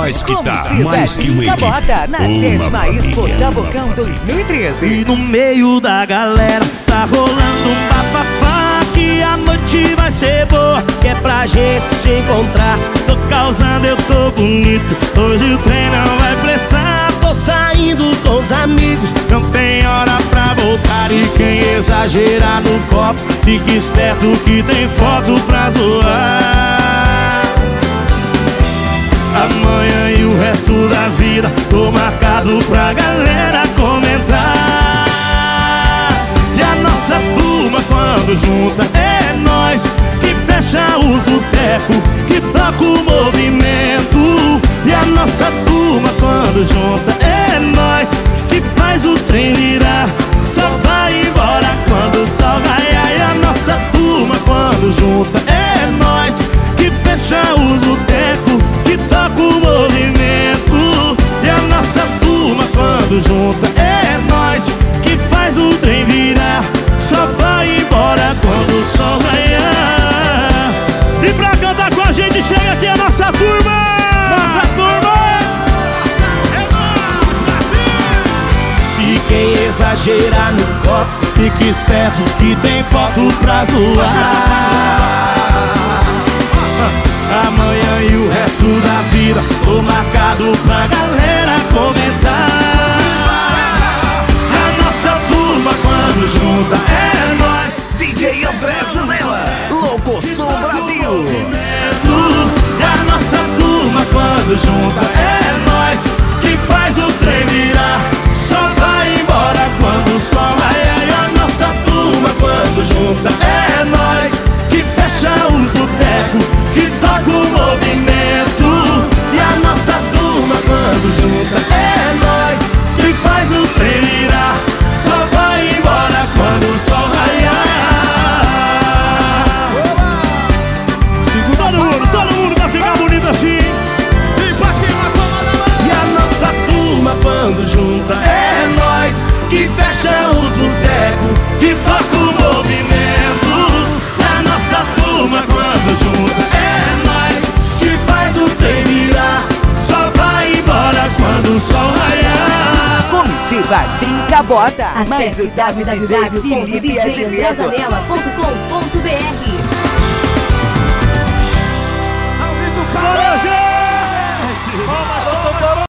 nós que está Comitiva mais que uma Trinca equipe. Bota, na Uma 7ª Expo família. Tabocão 2013. E no meio da galera tá rolando um bafafá, que a noite vai ser boa, que é pra gente se encontrar. Tô causando, eu tô bonito, hoje o trem não vai prestar. Tô saindo com os amigos, não tem hora pra voltar. E quem exagerar no copo, fique esperto que tem foto pra zoar. Amanhã e o resto da vida tô marcado pra galera comentar. E a nossa turma quando junta é nós que fecha os botecos, que toca o movimento. E a nossa turma quando junta é nós que faz o trem virar, só vai embora quando o sol raiar. E a nossa turma quando junta é nós que fecha os botecos, que toca o movimento. E a nossa turma quando junta é nós que faz o trem virar, só vai embora quando o sol raiar. E pra cantar com a gente chega aqui a nossa turma. Nossa turma! E quem exagerar no copo, fique esperto que tem foto pra zoar. Amanhã e o resto da vida tô marcado pra galera comentar. A nossa turma quando junta é nós. DJ André Zanella, Louco Som Brasil. E a nossa turma quando junta é nós que faz o trem virar, só vai embora quando o sol raiar. E a nossa turma quando junta é nós que fecha os botecos, que toca o movimento. E a nossa turma quando junta é nós que faz o trem virar, só vai embora quando o sol raiar. Todo mundo vai ficar bonito assim. E a nossa turma quando junta é nós que fecha os botecos, que toca o movimento. E a nossa turma quando junta é nós que faz o trem virar, só vai embora quando o sol raiar. Comitiva Trinca Bota. Mais o Acesse DJ Felipe Azevedo. www.djandrezanella.com.br. Bora, gente!